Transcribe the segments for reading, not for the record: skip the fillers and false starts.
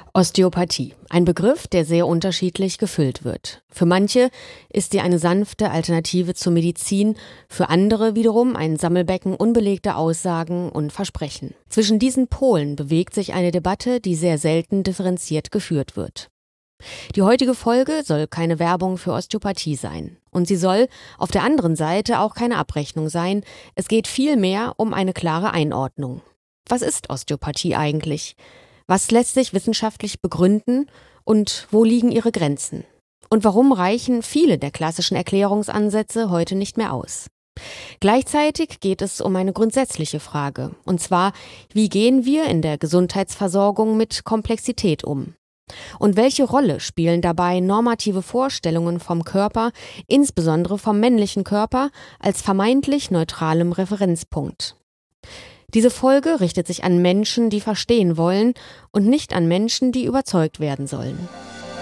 Osteopathie, ein Begriff, der sehr unterschiedlich gefüllt wird. Für manche ist sie eine sanfte Alternative zur Medizin, für andere wiederum ein Sammelbecken unbelegter Aussagen und Versprechen. Zwischen diesen Polen bewegt sich eine Debatte, die sehr selten differenziert geführt wird. Die heutige Folge soll keine Werbung für Osteopathie sein. Und sie soll auf der anderen Seite auch keine Abrechnung sein. Es geht vielmehr um eine klare Einordnung. Was ist Osteopathie eigentlich? Was lässt sich wissenschaftlich begründen und wo liegen ihre Grenzen? Und warum reichen viele der klassischen Erklärungsansätze heute nicht mehr aus? Gleichzeitig geht es um eine grundsätzliche Frage, und zwar, wie gehen wir in der Gesundheitsversorgung mit Komplexität um? Und welche Rolle spielen dabei normative Vorstellungen vom Körper, insbesondere vom männlichen Körper, als vermeintlich neutralem Referenzpunkt? Diese Folge richtet sich an Menschen, die verstehen wollen und nicht an Menschen, die überzeugt werden sollen.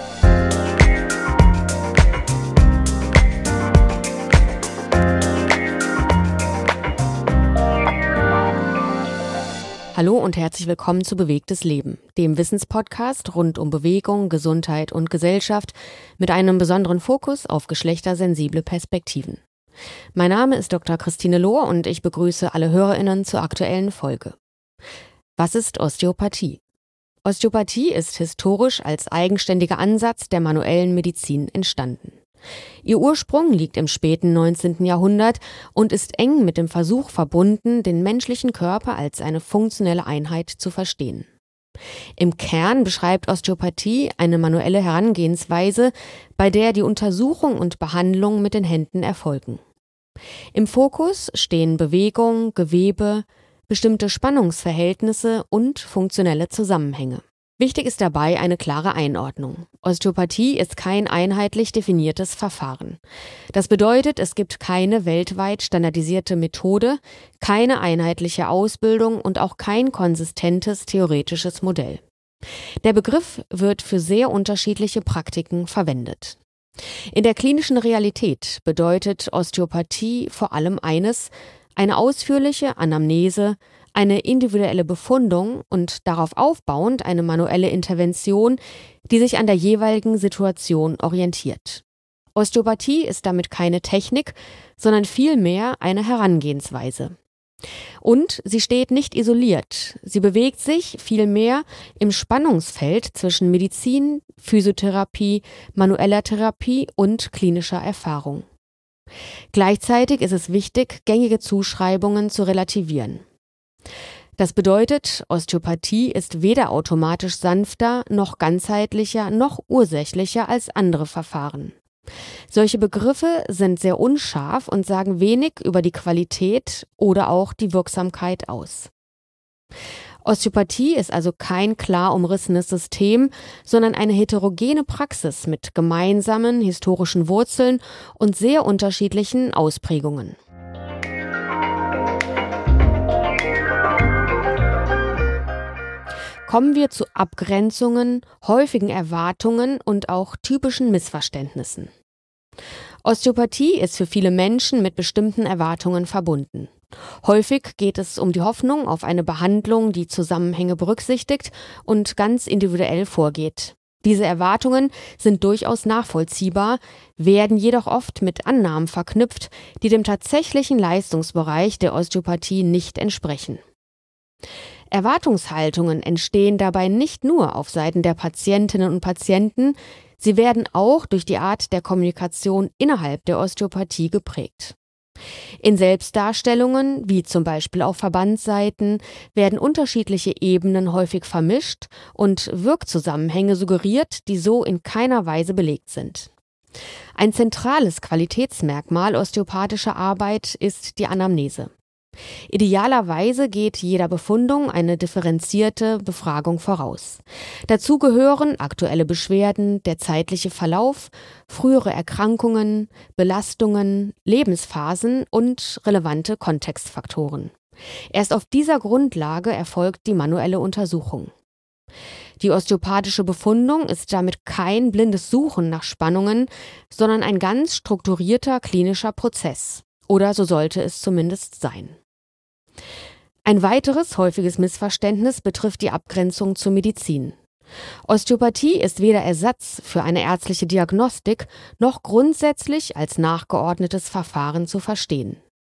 Hallo und herzlich willkommen zu Bewegtes Leben, dem Wissenspodcast rund um Bewegung, Gesundheit und Gesellschaft mit einem besonderen Fokus auf geschlechtersensible Perspektiven. Mein Name ist Dr. Christine Lohr und ich begrüße alle HörerInnen zur aktuellen Folge. Was ist Osteopathie? Osteopathie ist historisch als eigenständiger Ansatz der manuellen Medizin entstanden. Ihr Ursprung liegt im späten 19. Jahrhundert und ist eng mit dem Versuch verbunden, den menschlichen Körper als eine funktionelle Einheit zu verstehen. Im Kern beschreibt Osteopathie eine manuelle Herangehensweise, bei der die Untersuchung und Behandlung mit den Händen erfolgen. Im Fokus stehen Bewegung, Gewebe, bestimmte Spannungsverhältnisse und funktionelle Zusammenhänge. Wichtig ist dabei eine klare Einordnung. Osteopathie ist kein einheitlich definiertes Verfahren. Das bedeutet, es gibt keine weltweit standardisierte Methode, keine einheitliche Ausbildung und auch kein konsistentes theoretisches Modell. Der Begriff wird für sehr unterschiedliche Praktiken verwendet. In der klinischen Realität bedeutet Osteopathie vor allem eines: eine ausführliche Anamnese, eine individuelle Befundung und darauf aufbauend eine manuelle Intervention, die sich an der jeweiligen Situation orientiert. Osteopathie ist damit keine Technik, sondern vielmehr eine Herangehensweise. Und sie steht nicht isoliert, sie bewegt sich vielmehr im Spannungsfeld zwischen Medizin, Physiotherapie, manueller Therapie und klinischer Erfahrung. Gleichzeitig ist es wichtig, gängige Zuschreibungen zu relativieren. Das bedeutet, Osteopathie ist weder automatisch sanfter, noch ganzheitlicher, noch ursächlicher als andere Verfahren. Solche Begriffe sind sehr unscharf und sagen wenig über die Qualität oder auch die Wirksamkeit aus. Osteopathie ist also kein klar umrissenes System, sondern eine heterogene Praxis mit gemeinsamen historischen Wurzeln und sehr unterschiedlichen Ausprägungen. Kommen wir zu Abgrenzungen, häufigen Erwartungen und auch typischen Missverständnissen. Osteopathie ist für viele Menschen mit bestimmten Erwartungen verbunden. Häufig geht es um die Hoffnung auf eine Behandlung, die Zusammenhänge berücksichtigt und ganz individuell vorgeht. Diese Erwartungen sind durchaus nachvollziehbar, werden jedoch oft mit Annahmen verknüpft, die dem tatsächlichen Leistungsbereich der Osteopathie nicht entsprechen. Erwartungshaltungen entstehen dabei nicht nur auf Seiten der Patientinnen und Patienten, sie werden auch durch die Art der Kommunikation innerhalb der Osteopathie geprägt. In Selbstdarstellungen, wie zum Beispiel auf Verbandsseiten, werden unterschiedliche Ebenen häufig vermischt und Wirkzusammenhänge suggeriert, die so in keiner Weise belegt sind. Ein zentrales Qualitätsmerkmal osteopathischer Arbeit ist die Anamnese. Idealerweise geht jeder Befundung eine differenzierte Befragung voraus. Dazu gehören aktuelle Beschwerden, der zeitliche Verlauf, frühere Erkrankungen, Belastungen, Lebensphasen und relevante Kontextfaktoren. Erst auf dieser Grundlage erfolgt die manuelle Untersuchung. Die osteopathische Befundung ist damit kein blindes Suchen nach Spannungen, sondern ein ganz strukturierter klinischer Prozess. Oder so sollte es zumindest sein. Ein weiteres häufiges Missverständnis betrifft die Abgrenzung zur Medizin. Osteopathie ist weder Ersatz für eine ärztliche Diagnostik noch grundsätzlich als nachgeordnetes Verfahren zu verstehen.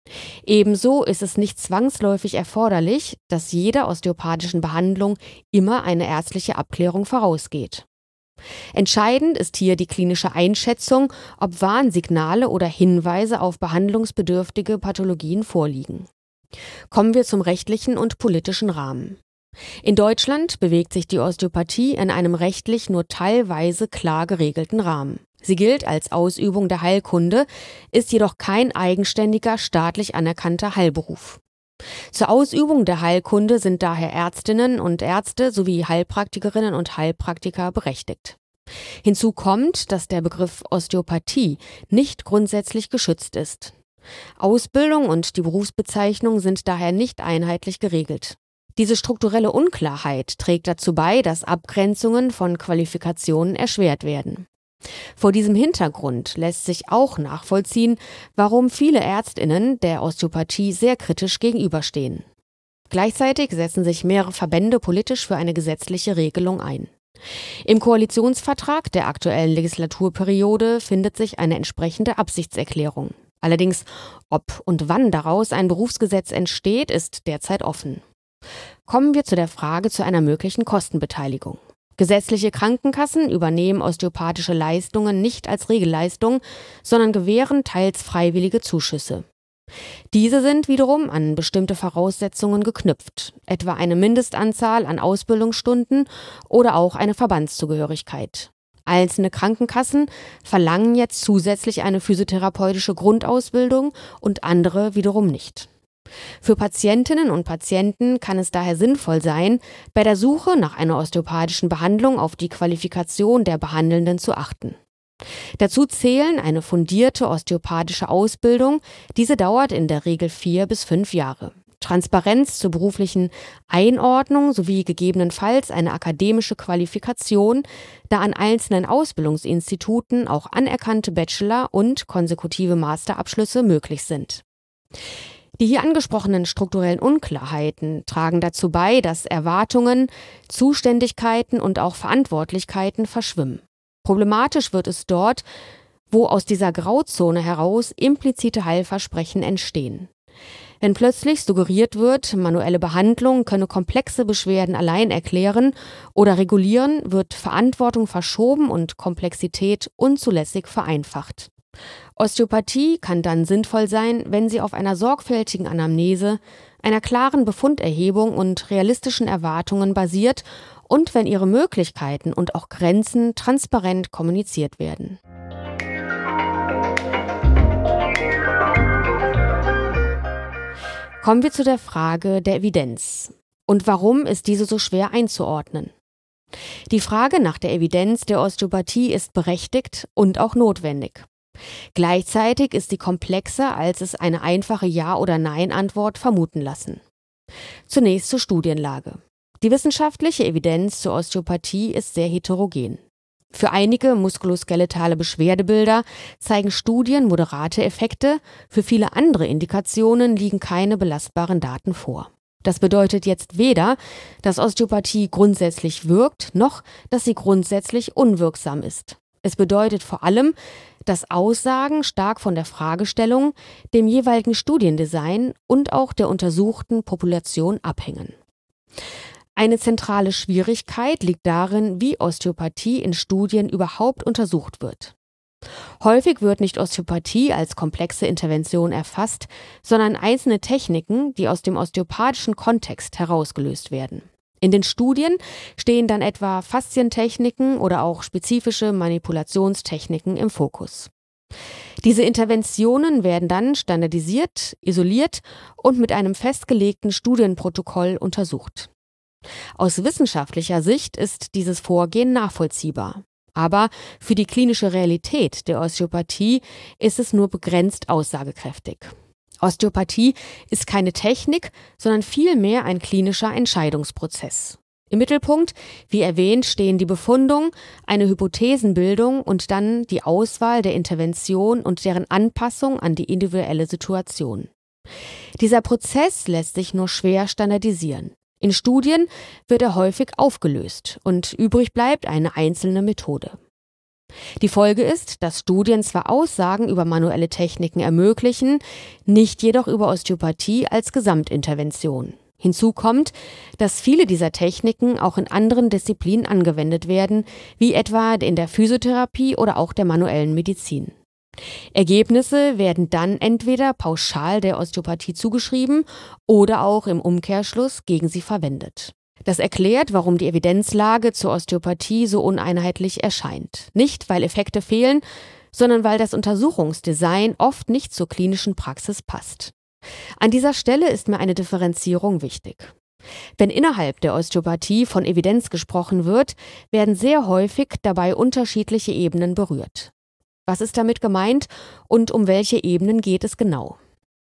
Ebenso ist es nicht zwangsläufig erforderlich, dass jeder osteopathischen Behandlung immer eine ärztliche Abklärung vorausgeht. Entscheidend ist hier die klinische Einschätzung, ob Warnsignale oder Hinweise auf behandlungsbedürftige Pathologien vorliegen. Kommen wir zum rechtlichen und politischen Rahmen. In Deutschland bewegt sich die Osteopathie in einem rechtlich nur teilweise klar geregelten Rahmen. Sie gilt als Ausübung der Heilkunde, ist jedoch kein eigenständiger, staatlich anerkannter Heilberuf. Zur Ausübung der Heilkunde sind daher Ärztinnen und Ärzte sowie Heilpraktikerinnen und Heilpraktiker berechtigt. Hinzu kommt, dass der Begriff Osteopathie nicht grundsätzlich geschützt ist. Ausbildung und die Berufsbezeichnung sind daher nicht einheitlich geregelt. Diese strukturelle Unklarheit trägt dazu bei, dass Abgrenzungen von Qualifikationen erschwert werden. Vor diesem Hintergrund lässt sich auch nachvollziehen, warum viele ÄrztInnen der Osteopathie sehr kritisch gegenüberstehen. Gleichzeitig setzen sich mehrere Verbände politisch für eine gesetzliche Regelung ein. Im Koalitionsvertrag der aktuellen Legislaturperiode findet sich eine entsprechende Absichtserklärung. Allerdings, ob und wann daraus ein Berufsgesetz entsteht, ist derzeit offen. Kommen wir zu der Frage zu einer möglichen Kostenbeteiligung. Gesetzliche Krankenkassen übernehmen osteopathische Leistungen nicht als Regelleistung, sondern gewähren teils freiwillige Zuschüsse. Diese sind wiederum an bestimmte Voraussetzungen geknüpft, etwa eine Mindestanzahl an Ausbildungsstunden oder auch eine Verbandszugehörigkeit. Einzelne Krankenkassen verlangen jetzt zusätzlich eine physiotherapeutische Grundausbildung und andere wiederum nicht. Für Patientinnen und Patienten kann es daher sinnvoll sein, bei der Suche nach einer osteopathischen Behandlung auf die Qualifikation der Behandelnden zu achten. Dazu zählen eine fundierte osteopathische Ausbildung, diese dauert in der Regel 4 bis 5 Jahre. Transparenz zur beruflichen Einordnung sowie gegebenenfalls eine akademische Qualifikation, da an einzelnen Ausbildungsinstituten auch anerkannte Bachelor- und konsekutive Masterabschlüsse möglich sind. Die hier angesprochenen strukturellen Unklarheiten tragen dazu bei, dass Erwartungen, Zuständigkeiten und auch Verantwortlichkeiten verschwimmen. Problematisch wird es dort, wo aus dieser Grauzone heraus implizite Heilversprechen entstehen. Wenn plötzlich suggeriert wird, manuelle Behandlung könne komplexe Beschwerden allein erklären oder regulieren, wird Verantwortung verschoben und Komplexität unzulässig vereinfacht. Osteopathie kann dann sinnvoll sein, wenn sie auf einer sorgfältigen Anamnese, einer klaren Befunderhebung und realistischen Erwartungen basiert und wenn ihre Möglichkeiten und auch Grenzen transparent kommuniziert werden. Kommen wir zu der Frage der Evidenz. Und warum ist diese so schwer einzuordnen? Die Frage nach der Evidenz der Osteopathie ist berechtigt und auch notwendig. Gleichzeitig ist sie komplexer, als es eine einfache Ja- oder Nein-Antwort vermuten lassen. Zunächst zur Studienlage. Die wissenschaftliche Evidenz zur Osteopathie ist sehr heterogen. Für einige muskuloskeletale Beschwerdebilder zeigen Studien moderate Effekte, für viele andere Indikationen liegen keine belastbaren Daten vor. Das bedeutet jetzt weder, dass Osteopathie grundsätzlich wirkt, noch dass sie grundsätzlich unwirksam ist. Es bedeutet vor allem, dass Aussagen stark von der Fragestellung, dem jeweiligen Studiendesign und auch der untersuchten Population abhängen. Eine zentrale Schwierigkeit liegt darin, wie Osteopathie in Studien überhaupt untersucht wird. Häufig wird nicht Osteopathie als komplexe Intervention erfasst, sondern einzelne Techniken, die aus dem osteopathischen Kontext herausgelöst werden. In den Studien stehen dann etwa Faszientechniken oder auch spezifische Manipulationstechniken im Fokus. Diese Interventionen werden dann standardisiert, isoliert und mit einem festgelegten Studienprotokoll untersucht. Aus wissenschaftlicher Sicht ist dieses Vorgehen nachvollziehbar. Aber für die klinische Realität der Osteopathie ist es nur begrenzt aussagekräftig. Osteopathie ist keine Technik, sondern vielmehr ein klinischer Entscheidungsprozess. Im Mittelpunkt, wie erwähnt, stehen die Befundung, eine Hypothesenbildung und dann die Auswahl der Intervention und deren Anpassung an die individuelle Situation. Dieser Prozess lässt sich nur schwer standardisieren. In Studien wird er häufig aufgelöst und übrig bleibt eine einzelne Methode. Die Folge ist, dass Studien zwar Aussagen über manuelle Techniken ermöglichen, nicht jedoch über Osteopathie als Gesamtintervention. Hinzu kommt, dass viele dieser Techniken auch in anderen Disziplinen angewendet werden, wie etwa in der Physiotherapie oder auch der manuellen Medizin. Ergebnisse werden dann entweder pauschal der Osteopathie zugeschrieben oder auch im Umkehrschluss gegen sie verwendet. Das erklärt, warum die Evidenzlage zur Osteopathie so uneinheitlich erscheint. Nicht, weil Effekte fehlen, sondern weil das Untersuchungsdesign oft nicht zur klinischen Praxis passt. An dieser Stelle ist mir eine Differenzierung wichtig. Wenn innerhalb der Osteopathie von Evidenz gesprochen wird, werden sehr häufig dabei unterschiedliche Ebenen berührt. Was ist damit gemeint und um welche Ebenen geht es genau?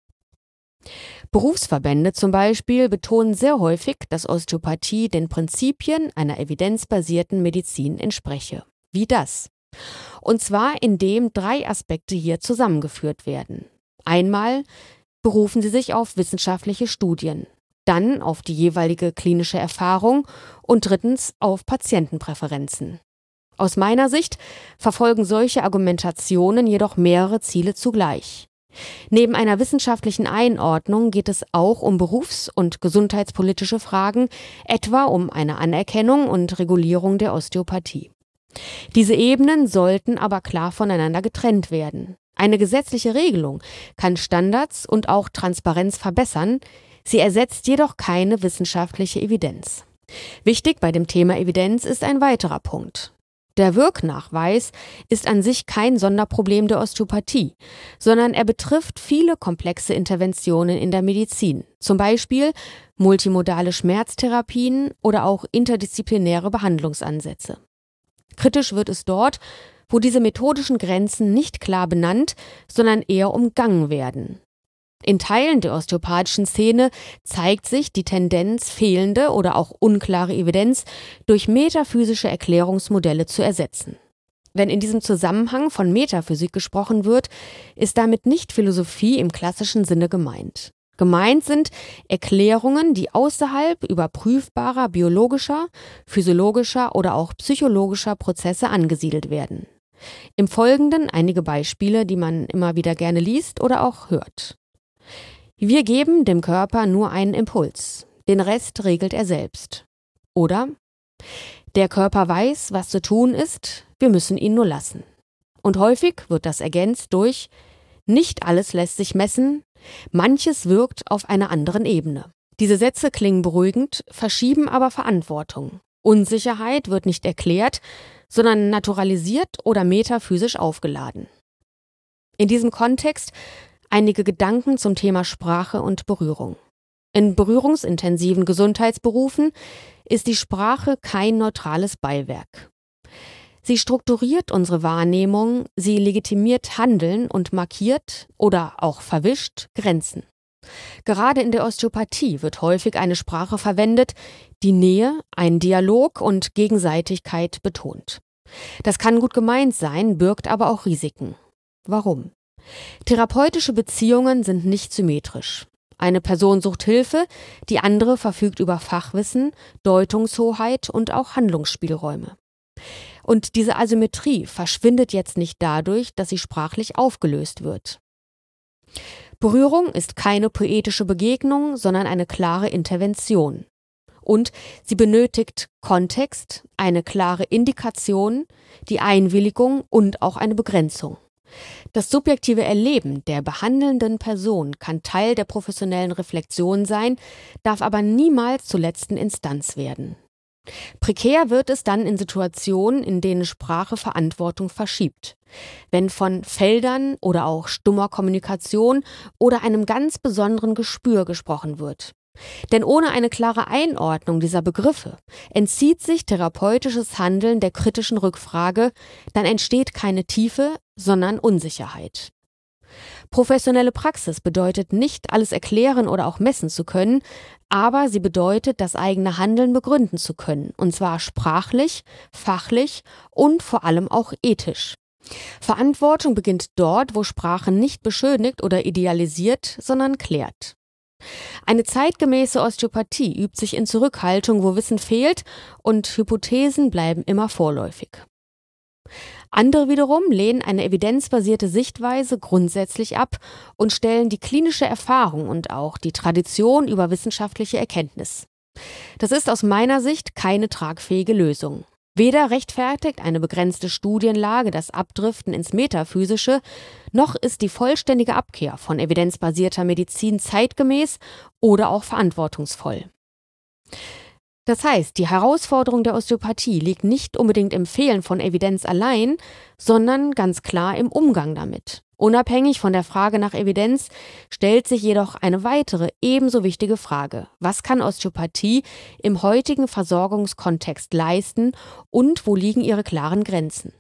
Berufsverbände zum Beispiel betonen sehr häufig, dass Osteopathie den Prinzipien einer evidenzbasierten Medizin entspreche. Wie das? Und zwar, indem 3 Aspekte hier zusammengeführt werden. Einmal berufen sie sich auf wissenschaftliche Studien, dann auf die jeweilige klinische Erfahrung und drittens auf Patientenpräferenzen. Aus meiner Sicht verfolgen solche Argumentationen jedoch mehrere Ziele zugleich. Neben einer wissenschaftlichen Einordnung geht es auch um berufs- und gesundheitspolitische Fragen, etwa um eine Anerkennung und Regulierung der Osteopathie. Diese Ebenen sollten aber klar voneinander getrennt werden. Eine gesetzliche Regelung kann Standards und auch Transparenz verbessern, sie ersetzt jedoch keine wissenschaftliche Evidenz. Wichtig bei dem Thema Evidenz ist ein weiterer Punkt. Der Wirknachweis ist an sich kein Sonderproblem der Osteopathie, sondern er betrifft viele komplexe Interventionen in der Medizin, zum Beispiel multimodale Schmerztherapien oder auch interdisziplinäre Behandlungsansätze. Kritisch wird es dort, wo diese methodischen Grenzen nicht klar benannt, sondern eher umgangen werden. In Teilen der osteopathischen Szene zeigt sich die Tendenz, fehlende oder auch unklare Evidenz durch metaphysische Erklärungsmodelle zu ersetzen. Wenn in diesem Zusammenhang von Metaphysik gesprochen wird, ist damit nicht Philosophie im klassischen Sinne gemeint. Gemeint sind Erklärungen, die außerhalb überprüfbarer biologischer, physiologischer oder auch psychologischer Prozesse angesiedelt werden. Im Folgenden einige Beispiele, die man immer wieder gerne liest oder auch hört. Wir geben dem Körper nur einen Impuls, den Rest regelt er selbst. Oder der Körper weiß, was zu tun ist, wir müssen ihn nur lassen. Und häufig wird das ergänzt durch nicht alles lässt sich messen, manches wirkt auf einer anderen Ebene. Diese Sätze klingen beruhigend, verschieben aber Verantwortung. Unsicherheit wird nicht erklärt, sondern naturalisiert oder metaphysisch aufgeladen. In diesem Kontext einige Gedanken zum Thema Sprache und Berührung. In berührungsintensiven Gesundheitsberufen ist die Sprache kein neutrales Beiwerk. Sie strukturiert unsere Wahrnehmung, sie legitimiert Handeln und markiert oder auch verwischt Grenzen. Gerade in der Osteopathie wird häufig eine Sprache verwendet, die Nähe, einen Dialog und Gegenseitigkeit betont. Das kann gut gemeint sein, birgt aber auch Risiken. Warum? Therapeutische Beziehungen sind nicht symmetrisch. Eine Person sucht Hilfe, die andere verfügt über Fachwissen, Deutungshoheit und auch Handlungsspielräume. Und diese Asymmetrie verschwindet jetzt nicht dadurch, dass sie sprachlich aufgelöst wird. Berührung ist keine poetische Begegnung, sondern eine klare Intervention. Und sie benötigt Kontext, eine klare Indikation, die Einwilligung und auch eine Begrenzung. Das subjektive Erleben der behandelnden Person kann Teil der professionellen Reflexion sein, darf aber niemals zur letzten Instanz werden. Prekär wird es dann in Situationen, in denen Sprache Verantwortung verschiebt. Wenn von Feldern oder auch stummer Kommunikation oder einem ganz besonderen Gespür gesprochen wird. Denn ohne eine klare Einordnung dieser Begriffe entzieht sich therapeutisches Handeln der kritischen Rückfrage, dann entsteht keine Tiefe, sondern Unsicherheit. Professionelle Praxis bedeutet nicht, alles erklären oder auch messen zu können, aber sie bedeutet, das eigene Handeln begründen zu können, und zwar sprachlich, fachlich und vor allem auch ethisch. Verantwortung beginnt dort, wo Sprache nicht beschönigt oder idealisiert, sondern klärt. Eine zeitgemäße Osteopathie übt sich in Zurückhaltung, wo Wissen fehlt, und Hypothesen bleiben immer vorläufig. Andere wiederum lehnen eine evidenzbasierte Sichtweise grundsätzlich ab und stellen die klinische Erfahrung und auch die Tradition über wissenschaftliche Erkenntnis. Das ist aus meiner Sicht keine tragfähige Lösung. Weder rechtfertigt eine begrenzte Studienlage das Abdriften ins Metaphysische, noch ist die vollständige Abkehr von evidenzbasierter Medizin zeitgemäß oder auch verantwortungsvoll. Das heißt, die Herausforderung der Osteopathie liegt nicht unbedingt im Fehlen von Evidenz allein, sondern ganz klar im Umgang damit. Unabhängig von der Frage nach Evidenz stellt sich jedoch eine weitere, ebenso wichtige Frage: Was kann Osteopathie im heutigen Versorgungskontext leisten und wo liegen ihre klaren Grenzen?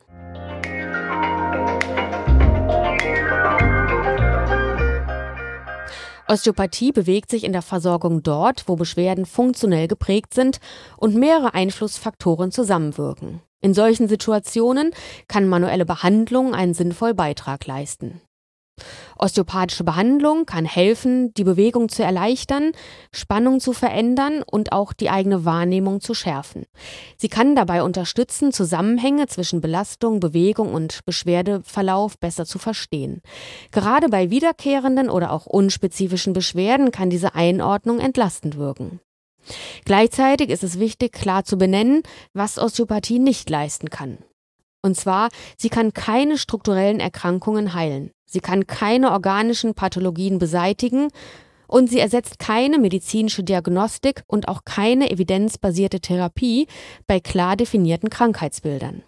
Osteopathie bewegt sich in der Versorgung dort, wo Beschwerden funktionell geprägt sind und mehrere Einflussfaktoren zusammenwirken. In solchen Situationen kann manuelle Behandlung einen sinnvollen Beitrag leisten. Osteopathische Behandlung kann helfen, die Bewegung zu erleichtern, Spannung zu verändern und auch die eigene Wahrnehmung zu schärfen. Sie kann dabei unterstützen, Zusammenhänge zwischen Belastung, Bewegung und Beschwerdeverlauf besser zu verstehen. Gerade bei wiederkehrenden oder auch unspezifischen Beschwerden kann diese Einordnung entlastend wirken. Gleichzeitig ist es wichtig, klar zu benennen, was Osteopathie nicht leisten kann. Und zwar, sie kann keine strukturellen Erkrankungen heilen, sie kann keine organischen Pathologien beseitigen und sie ersetzt keine medizinische Diagnostik und auch keine evidenzbasierte Therapie bei klar definierten Krankheitsbildern.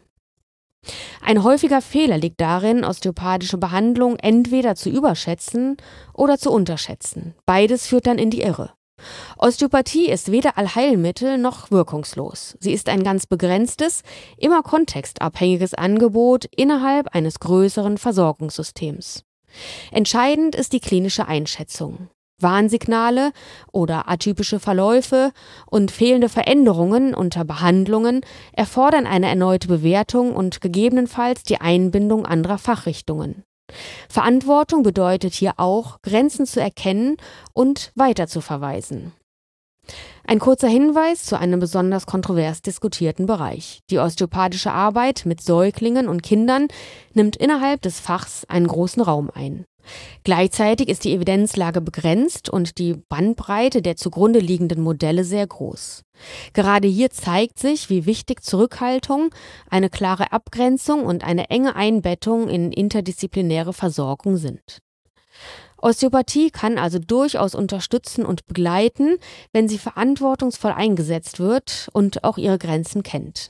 Ein häufiger Fehler liegt darin, osteopathische Behandlung entweder zu überschätzen oder zu unterschätzen. Beides führt dann in die Irre. Osteopathie ist weder Allheilmittel noch wirkungslos. Sie ist ein ganz begrenztes, immer kontextabhängiges Angebot innerhalb eines größeren Versorgungssystems. Entscheidend ist die klinische Einschätzung. Warnsignale oder atypische Verläufe und fehlende Veränderungen unter Behandlungen erfordern eine erneute Bewertung und gegebenenfalls die Einbindung anderer Fachrichtungen. Verantwortung bedeutet hier auch, Grenzen zu erkennen und weiterzuverweisen. Ein kurzer Hinweis zu einem besonders kontrovers diskutierten Bereich. Die osteopathische Arbeit mit Säuglingen und Kindern nimmt innerhalb des Fachs einen großen Raum ein. Gleichzeitig ist die Evidenzlage begrenzt und die Bandbreite der zugrunde liegenden Modelle sehr groß. Gerade hier zeigt sich, wie wichtig Zurückhaltung, eine klare Abgrenzung und eine enge Einbettung in interdisziplinäre Versorgung sind. Osteopathie kann also durchaus unterstützen und begleiten, wenn sie verantwortungsvoll eingesetzt wird und auch ihre Grenzen kennt.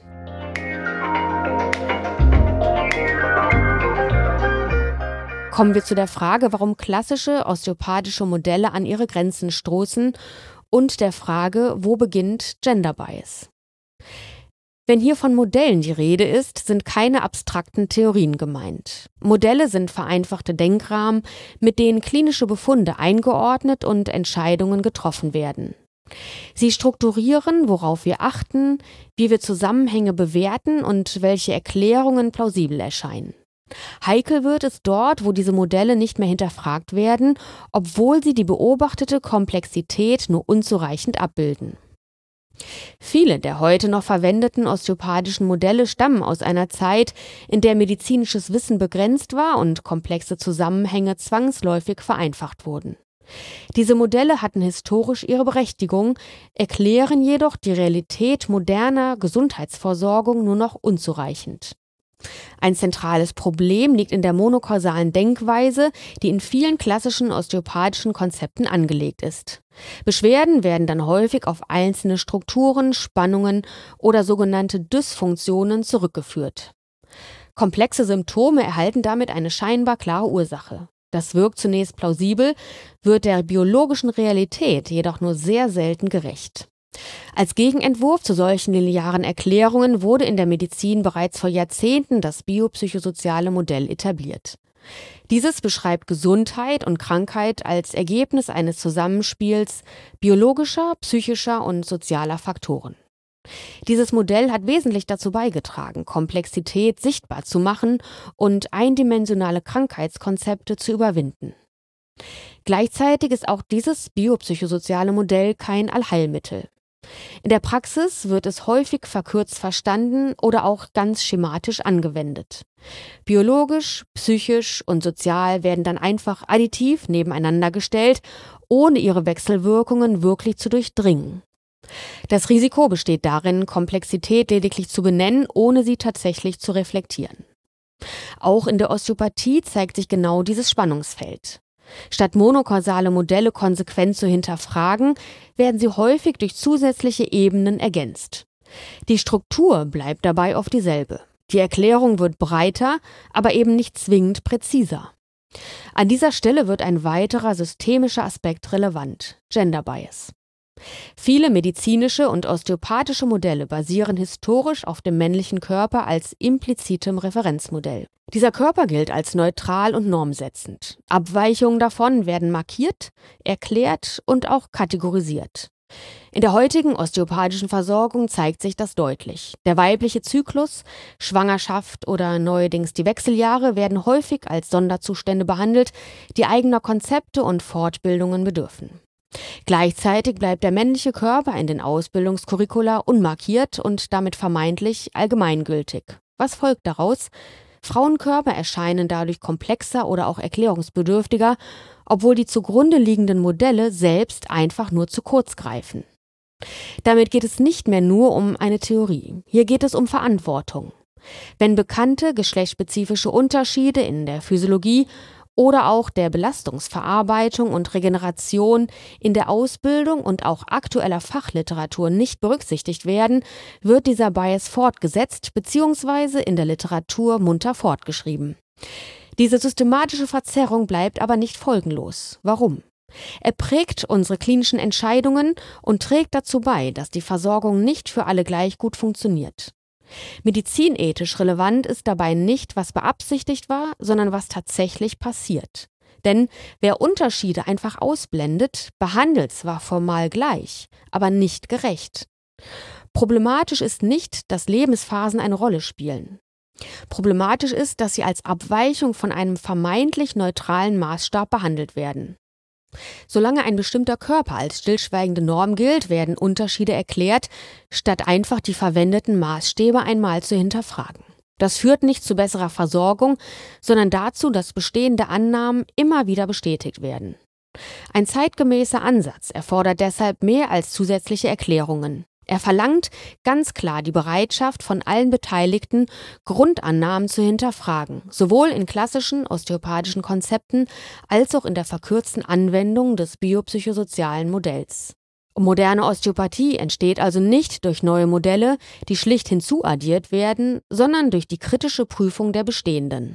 Kommen wir zu der Frage, warum klassische osteopathische Modelle an ihre Grenzen stoßen und der Frage, wo beginnt Gender Bias? Wenn hier von Modellen die Rede ist, sind keine abstrakten Theorien gemeint. Modelle sind vereinfachte Denkrahmen, mit denen klinische Befunde eingeordnet und Entscheidungen getroffen werden. Sie strukturieren, worauf wir achten, wie wir Zusammenhänge bewerten und welche Erklärungen plausibel erscheinen. Heikel wird es dort, wo diese Modelle nicht mehr hinterfragt werden, obwohl sie die beobachtete Komplexität nur unzureichend abbilden. Viele der heute noch verwendeten osteopathischen Modelle stammen aus einer Zeit, in der medizinisches Wissen begrenzt war und komplexe Zusammenhänge zwangsläufig vereinfacht wurden. Diese Modelle hatten historisch ihre Berechtigung, erklären jedoch die Realität moderner Gesundheitsversorgung nur noch unzureichend. Ein zentrales Problem liegt in der monokausalen Denkweise, die in vielen klassischen osteopathischen Konzepten angelegt ist. Beschwerden werden dann häufig auf einzelne Strukturen, Spannungen oder sogenannte Dysfunktionen zurückgeführt. Komplexe Symptome erhalten damit eine scheinbar klare Ursache. Das wirkt zunächst plausibel, wird der biologischen Realität jedoch nur sehr selten gerecht. Als Gegenentwurf zu solchen linearen Erklärungen wurde in der Medizin bereits vor Jahrzehnten das biopsychosoziale Modell etabliert. Dieses beschreibt Gesundheit und Krankheit als Ergebnis eines Zusammenspiels biologischer, psychischer und sozialer Faktoren. Dieses Modell hat wesentlich dazu beigetragen, Komplexität sichtbar zu machen und eindimensionale Krankheitskonzepte zu überwinden. Gleichzeitig ist auch dieses biopsychosoziale Modell kein Allheilmittel. In der Praxis wird es häufig verkürzt verstanden oder auch ganz schematisch angewendet. Biologisch, psychisch und sozial werden dann einfach additiv nebeneinander gestellt, ohne ihre Wechselwirkungen wirklich zu durchdringen. Das Risiko besteht darin, Komplexität lediglich zu benennen, ohne sie tatsächlich zu reflektieren. Auch in der Osteopathie zeigt sich genau dieses Spannungsfeld. Statt monokausale Modelle konsequent zu hinterfragen, werden sie häufig durch zusätzliche Ebenen ergänzt. Die Struktur bleibt dabei oft dieselbe. Die Erklärung wird breiter, aber eben nicht zwingend präziser. An dieser Stelle wird ein weiterer systemischer Aspekt relevant: Gender Bias. Viele medizinische und osteopathische Modelle basieren historisch auf dem männlichen Körper als implizitem Referenzmodell. Dieser Körper gilt als neutral und normsetzend. Abweichungen davon werden markiert, erklärt und auch kategorisiert. In der heutigen osteopathischen Versorgung zeigt sich das deutlich. Der weibliche Zyklus, Schwangerschaft oder neuerdings die Wechseljahre werden häufig als Sonderzustände behandelt, die eigener Konzepte und Fortbildungen bedürfen. Gleichzeitig bleibt der männliche Körper in den Ausbildungscurricula unmarkiert und damit vermeintlich allgemeingültig. Was folgt daraus? Frauenkörper erscheinen dadurch komplexer oder auch erklärungsbedürftiger, obwohl die zugrunde liegenden Modelle selbst einfach nur zu kurz greifen. Damit geht es nicht mehr nur um eine Theorie. Hier geht es um Verantwortung. Wenn bekannte geschlechtsspezifische Unterschiede in der Physiologie oder auch der Belastungsverarbeitung und Regeneration in der Ausbildung und auch aktueller Fachliteratur nicht berücksichtigt werden, wird dieser Bias fortgesetzt bzw. in der Literatur munter fortgeschrieben. Diese systematische Verzerrung bleibt aber nicht folgenlos. Warum? Er prägt unsere klinischen Entscheidungen und trägt dazu bei, dass die Versorgung nicht für alle gleich gut funktioniert. Medizinethisch relevant ist dabei nicht, was beabsichtigt war, sondern was tatsächlich passiert. Denn wer Unterschiede einfach ausblendet, behandelt zwar formal gleich, aber nicht gerecht. Problematisch ist nicht, dass Lebensphasen eine Rolle spielen. Problematisch ist, dass sie als Abweichung von einem vermeintlich neutralen Maßstab behandelt werden. Solange ein bestimmter Körper als stillschweigende Norm gilt, werden Unterschiede erklärt, statt einfach die verwendeten Maßstäbe einmal zu hinterfragen. Das führt nicht zu besserer Versorgung, sondern dazu, dass bestehende Annahmen immer wieder bestätigt werden. Ein zeitgemäßer Ansatz erfordert deshalb mehr als zusätzliche Erklärungen. Er verlangt ganz klar die Bereitschaft von allen Beteiligten, Grundannahmen zu hinterfragen, sowohl in klassischen osteopathischen Konzepten als auch in der verkürzten Anwendung des biopsychosozialen Modells. Moderne Osteopathie entsteht also nicht durch neue Modelle, die schlicht hinzuaddiert werden, sondern durch die kritische Prüfung der bestehenden.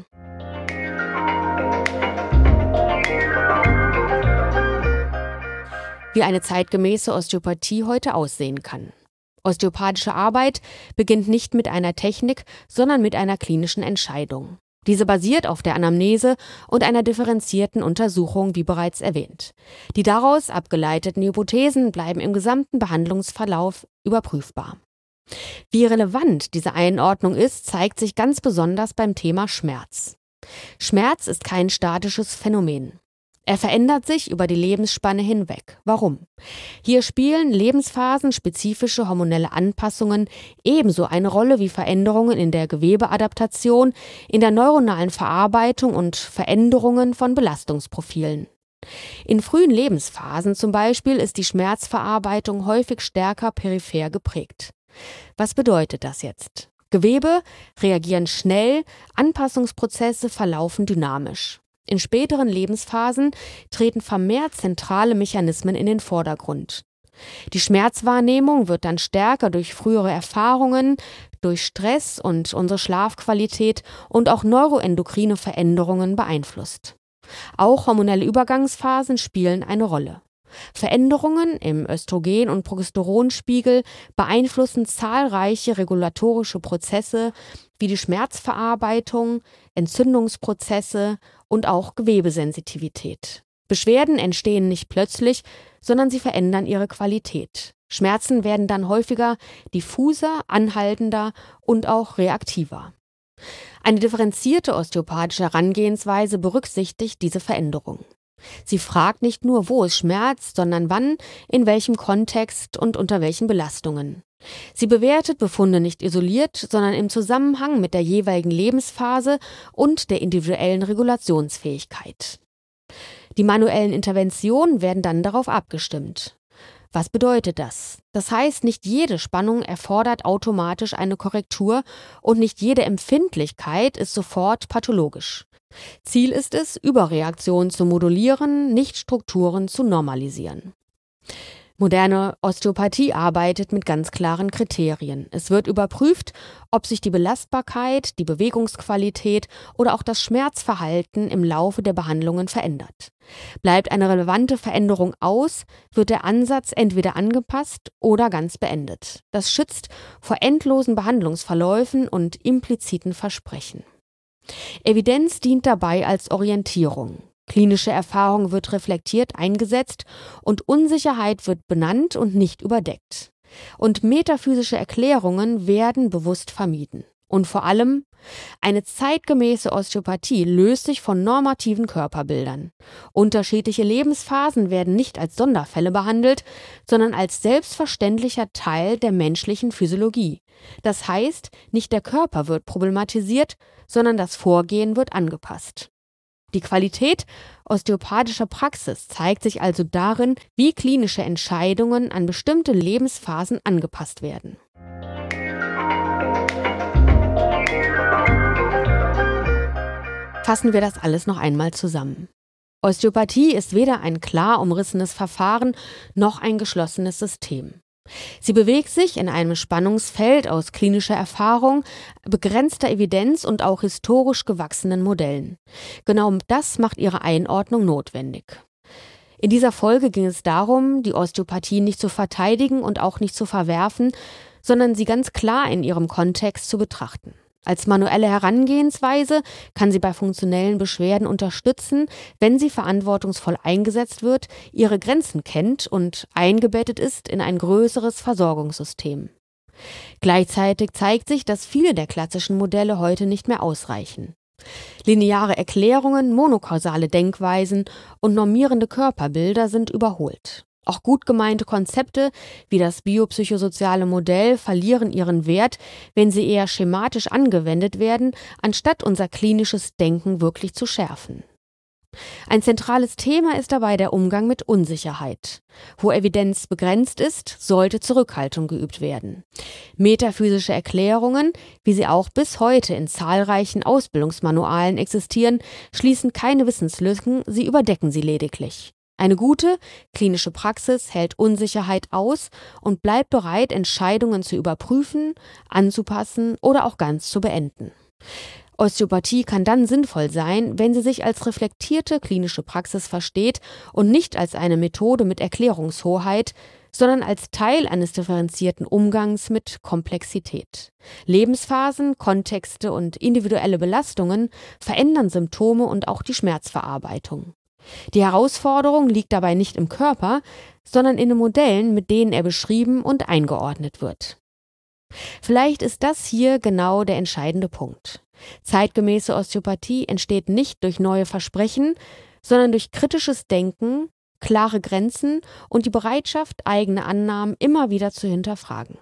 Wie eine zeitgemäße Osteopathie heute aussehen kann. Osteopathische Arbeit beginnt nicht mit einer Technik, sondern mit einer klinischen Entscheidung. Diese basiert auf der Anamnese und einer differenzierten Untersuchung, wie bereits erwähnt. Die daraus abgeleiteten Hypothesen bleiben im gesamten Behandlungsverlauf überprüfbar. Wie relevant diese Einordnung ist, zeigt sich ganz besonders beim Thema Schmerz. Schmerz ist kein statisches Phänomen. Er verändert sich über die Lebensspanne hinweg. Warum? Hier spielen lebensphasenspezifische hormonelle Anpassungen ebenso eine Rolle wie Veränderungen in der Gewebeadaptation, in der neuronalen Verarbeitung und Veränderungen von Belastungsprofilen. In frühen Lebensphasen zum Beispiel ist die Schmerzverarbeitung häufig stärker peripher geprägt. Was bedeutet das jetzt? Gewebe reagieren schnell, Anpassungsprozesse verlaufen dynamisch. In späteren Lebensphasen treten vermehrt zentrale Mechanismen in den Vordergrund. Die Schmerzwahrnehmung wird dann stärker durch frühere Erfahrungen, durch Stress und unsere Schlafqualität und auch neuroendokrine Veränderungen beeinflusst. Auch hormonelle Übergangsphasen spielen eine Rolle. Veränderungen im Östrogen- und Progesteronspiegel beeinflussen zahlreiche regulatorische Prozesse wie die Schmerzverarbeitung, Entzündungsprozesse und auch Gewebesensitivität. Beschwerden entstehen nicht plötzlich, sondern sie verändern ihre Qualität. Schmerzen werden dann häufiger diffuser, anhaltender und auch reaktiver. Eine differenzierte osteopathische Herangehensweise berücksichtigt diese Veränderung. Sie fragt nicht nur, wo es schmerzt, sondern wann, in welchem Kontext und unter welchen Belastungen. Sie bewertet Befunde nicht isoliert, sondern im Zusammenhang mit der jeweiligen Lebensphase und der individuellen Regulationsfähigkeit. Die manuellen Interventionen werden dann darauf abgestimmt. Was bedeutet das? Das heißt, nicht jede Spannung erfordert automatisch eine Korrektur und nicht jede Empfindlichkeit ist sofort pathologisch. Ziel ist es, Überreaktionen zu modulieren, nicht Strukturen zu normalisieren. Moderne Osteopathie arbeitet mit ganz klaren Kriterien. Es wird überprüft, ob sich die Belastbarkeit, die Bewegungsqualität oder auch das Schmerzverhalten im Laufe der Behandlungen verändert. Bleibt eine relevante Veränderung aus, wird der Ansatz entweder angepasst oder ganz beendet. Das schützt vor endlosen Behandlungsverläufen und impliziten Versprechen. Evidenz dient dabei als Orientierung. Klinische Erfahrung wird reflektiert eingesetzt und Unsicherheit wird benannt und nicht überdeckt. Und metaphysische Erklärungen werden bewusst vermieden. Und vor allem, eine zeitgemäße Osteopathie löst sich von normativen Körperbildern. Unterschiedliche Lebensphasen werden nicht als Sonderfälle behandelt, sondern als selbstverständlicher Teil der menschlichen Physiologie. Das heißt, nicht der Körper wird problematisiert, sondern das Vorgehen wird angepasst. Die Qualität osteopathischer Praxis zeigt sich also darin, wie klinische Entscheidungen an bestimmte Lebensphasen angepasst werden. Fassen wir das alles noch einmal zusammen. Osteopathie ist weder ein klar umrissenes Verfahren noch ein geschlossenes System. Sie bewegt sich in einem Spannungsfeld aus klinischer Erfahrung, begrenzter Evidenz und auch historisch gewachsenen Modellen. Genau das macht ihre Einordnung notwendig. In dieser Folge ging es darum, die Osteopathie nicht zu verteidigen und auch nicht zu verwerfen, sondern sie ganz klar in ihrem Kontext zu betrachten. Als manuelle Herangehensweise kann sie bei funktionellen Beschwerden unterstützen, wenn sie verantwortungsvoll eingesetzt wird, ihre Grenzen kennt und eingebettet ist in ein größeres Versorgungssystem. Gleichzeitig zeigt sich, dass viele der klassischen Modelle heute nicht mehr ausreichen. Lineare Erklärungen, monokausale Denkweisen und normierende Körperbilder sind überholt. Auch gut gemeinte Konzepte wie das biopsychosoziale Modell verlieren ihren Wert, wenn sie eher schematisch angewendet werden, anstatt unser klinisches Denken wirklich zu schärfen. Ein zentrales Thema ist dabei der Umgang mit Unsicherheit. Wo Evidenz begrenzt ist, sollte Zurückhaltung geübt werden. Metaphysische Erklärungen, wie sie auch bis heute in zahlreichen Ausbildungsmanualen existieren, schließen keine Wissenslücken, sie überdecken sie lediglich. Eine gute klinische Praxis hält Unsicherheit aus und bleibt bereit, Entscheidungen zu überprüfen, anzupassen oder auch ganz zu beenden. Osteopathie kann dann sinnvoll sein, wenn sie sich als reflektierte klinische Praxis versteht und nicht als eine Methode mit Erklärungshoheit, sondern als Teil eines differenzierten Umgangs mit Komplexität. Lebensphasen, Kontexte und individuelle Belastungen verändern Symptome und auch die Schmerzverarbeitung. Die Herausforderung liegt dabei nicht im Körper, sondern in den Modellen, mit denen er beschrieben und eingeordnet wird. Vielleicht ist das hier genau der entscheidende Punkt. Zeitgemäße Osteopathie entsteht nicht durch neue Versprechen, sondern durch kritisches Denken, klare Grenzen und die Bereitschaft, eigene Annahmen immer wieder zu hinterfragen.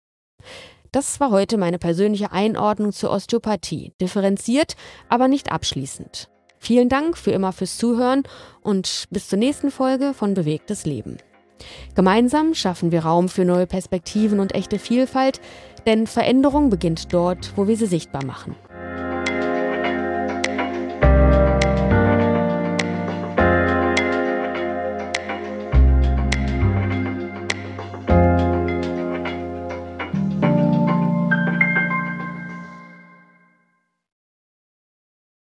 Das war heute meine persönliche Einordnung zur Osteopathie, differenziert, aber nicht abschließend. Vielen Dank für immer fürs Zuhören und bis zur nächsten Folge von Bewegtes Leben. Gemeinsam schaffen wir Raum für neue Perspektiven und echte Vielfalt, denn Veränderung beginnt dort, wo wir sie sichtbar machen.